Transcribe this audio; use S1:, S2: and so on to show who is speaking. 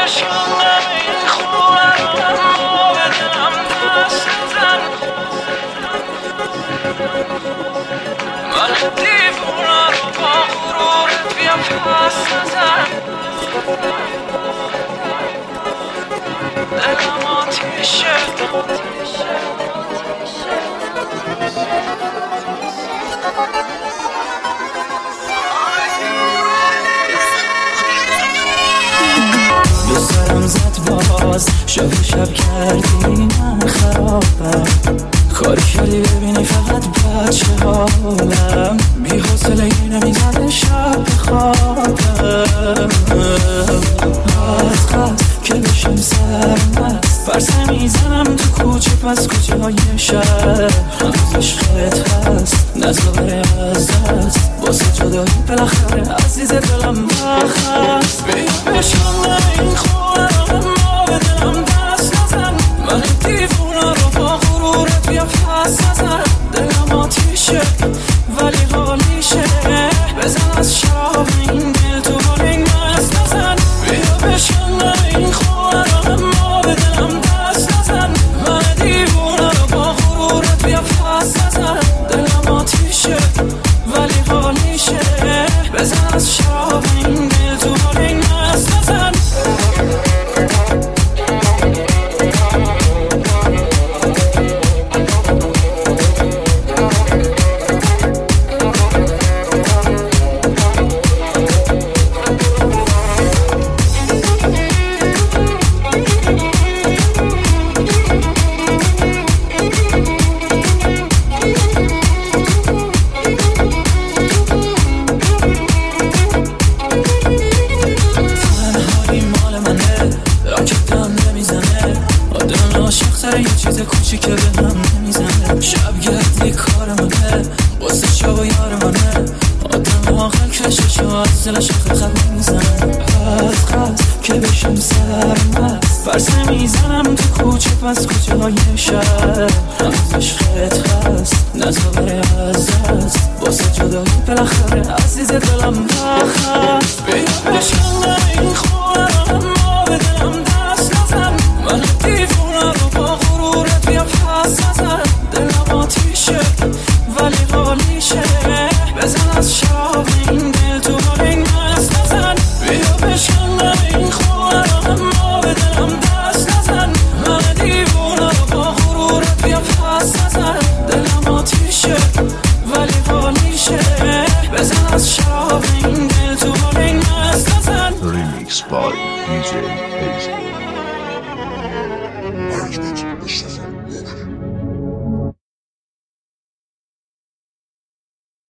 S1: بشنم این خونه رو اما به دلم دست نزن من دیوونه رو با غرورت بیا پس نزن دلم آتیشه
S2: سرم زد باز شب کردی من خرابم کاری کردی ببینی فقط بچه حالم بی حوصله نمیزده شب بخوابم از قد که بشم سرمست فرسه میزنم تو کوچه پس کوچه های شهر هنوز عشقت هست نزا بره از دست واسه جدایی بالاخره عزیز دلم بخست بیا بشم این خونه رو اما به دلم دست نزن من دیوونه رو با غرورت بیا پس نزن دلم آتیشه ولی حالیشه بزن از شراب این دل تو حال این مست نزن بیا بشم این خونه رو اما به دلم دست نزن من دیوونه رو با غرورت بیا پس نزن دلم آتیشه ولی حالیشه بزن از شراب این دل تو حال این مست نزن یه چیز کوچیکه به هم نمیزنه شب گردی کار منه واسه شب و یار منه آدم آقل کشش و از دلش خط نمیزنه از قد که بشم سرمست فرسه میزنم تو کوچه پس کوچه های شهر هنوز عشقت هست نزا بره از دست واسه جدایی بالاخره عزیز دلم بخست بیا بشم این خونه رو اما به دلم دست نزن من دیوونه رو با غرورت بیا پس نزن دلم آتیشه ولی حالیشه بزن از شراب این دل تو حال این مست نزن بیا بشم این خونه رو اما به دلم دست نزن من دیوونه رو با غرورت بیا پس نزن دلم آتیشه ولی حالیشه بزن از شراب این دل تو حال این مست نزن
S3: Remix by DJ